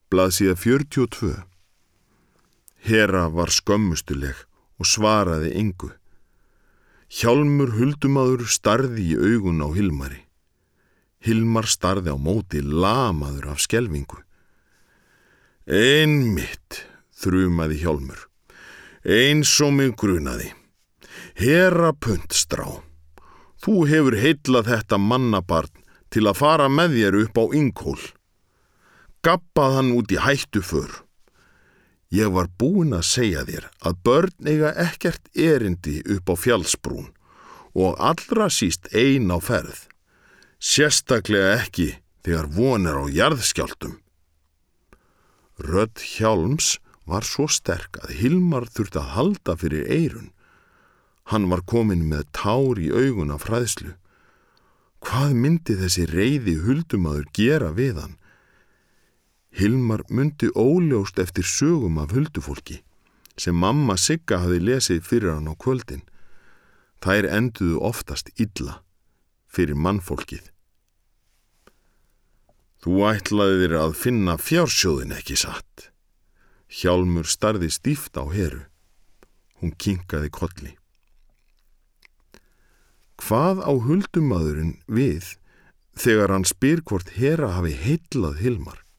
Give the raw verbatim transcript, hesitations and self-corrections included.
Blaðsíða fjörutíu og tvö. Hera var skömmustuleg og svaraði engu. Hjálmur huldumaður starði í augun á Hilmari. Hilmar starði á móti lamaður af skelfingu. Einmitt, þrumaði Hjálmur. Eins og mig grunaði. Hera Puntstrá, þú hefur heillað þetta mannabarn til að fara með þér upp á Inghól. Gabbað hann út í hættuför. Ég var búinn að segja þér að börn eiga ekkert erindi upp á fjallsbrún og allra síst ein á ferð. Sérstaklega ekki þegar von er á jarðskjálftum. Rödd Hjálms var svo sterk að Hilmar þurfti að halda fyrir eyrun. Hann var kominn með tár í augun af hræðslu. Hvað myndi þessi reiði huldumaður gera við hann? Hilmar mundi óljóst eftir sögum af huldufólki sem mamma Sigga hafði lesið fyrir hann á kvöldin. Þær enduðu oftast illa fyrir mannfólkið. Þú ætlaðir að finna fjársjóðin, ekki satt? Hjálmur starði stíft á Heru. Hún kinkaði kolli. Hvað á huldumaðurinn við þegar hann spyr hvort Hera hafi heillað Hilmar?